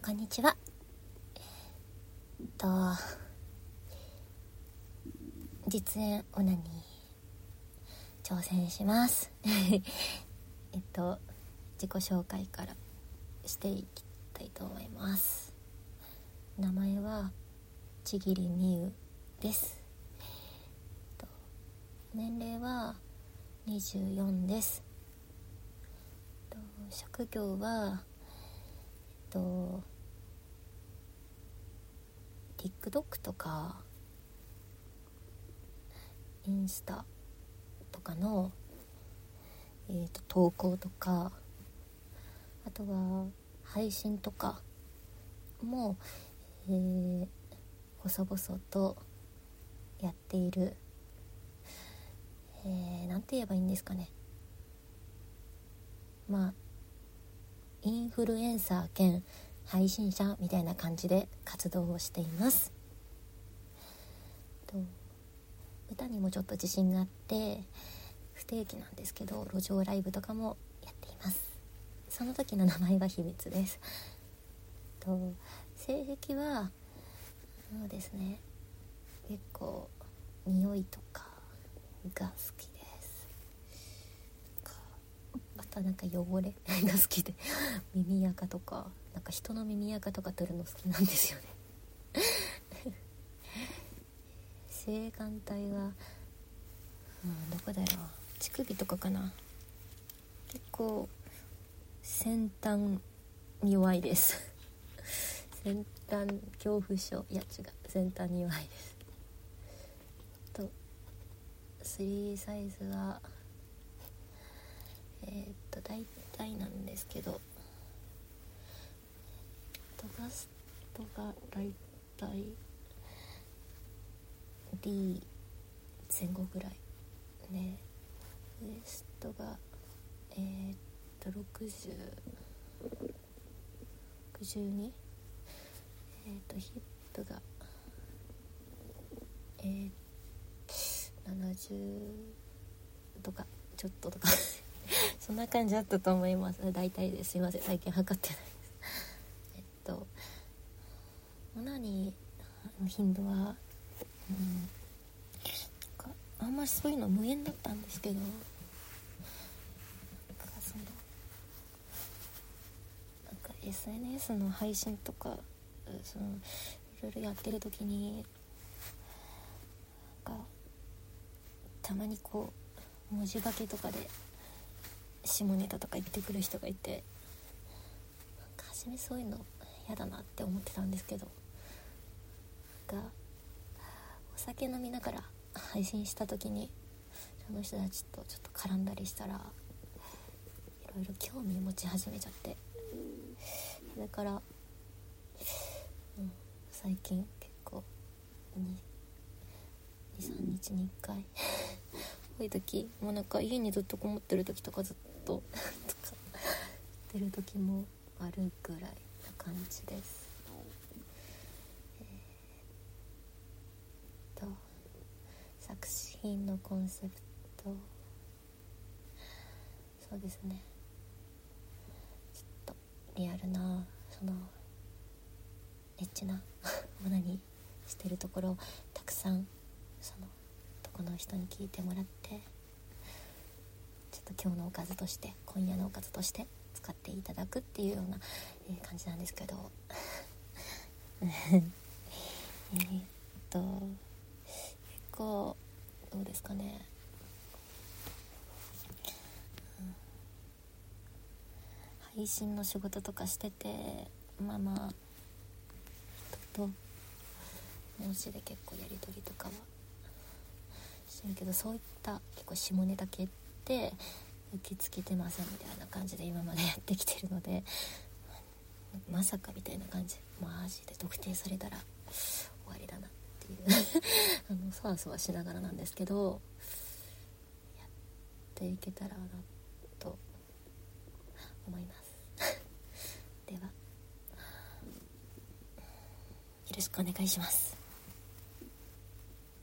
こんにちは。実演オナニー挑戦します自己紹介からしていきたいと思います。名前はちぎりみゆです。年齢は24です。職業はTikTok とかインスタとかの、投稿とか、あとは配信とかも、細々とやっている、なんて言えばいいんですかね、インフルエンサー兼配信者みたいな感じで活動をしています。歌にもちょっと自信があって不定期なんですけど、路上ライブとかもやっています。その時の名前は秘密です。性癖はそうですね、結構匂いとかが好きです。あとは汚れが好きで耳垢とか人の耳垢とか取るの好きなんですよね性感帯は、どこだろう、乳首とかかな。結構先端に弱いです先端恐怖症、いや違う、先端に弱いです。3サイズは大体なんですけど、バストが大体 D 前後ぐらいね、ウエストが6062、ヒップが70とかちょっととかそんな感じだったと思います。大体です。すいません、最近測ってないです。オナニーの頻度は、あんまりそういうの無縁だったんですけど、SNS の配信とかいろいろやってる時にたまに文字化けとかで下ネタとか言ってくる人がいて、初めそういうの嫌だなって思ってたんですけど、お酒飲みながら配信した時にその人たちとちょっと絡んだりしたら、いろいろ興味持ち始めちゃって、だから、最近結構 2,3 日に1回多い時も家にずっとこもってる時とかずっととか出る時もあるぐらいな感じです。作品のコンセプト、そうですね、ちょっとリアルなエッチなものにしてるところをたくさん男の人に聞いてもらって、ちょっと今日のおかずとして、今夜のおかずとして使っていただくっていうような、感じなんですけど結構どうですかね、配信の仕事とかしてて、人と文字で結構やり取りとかはしてるけど、そういった結構下ネタ系って受け付けてませんみたいな感じで今までやってきてるので、まさかみたいな感じ、マジで特定されたら終わりだなっていうそわそわしながらなんですけど、やっていけたらなと思いますではよろしくお願いします。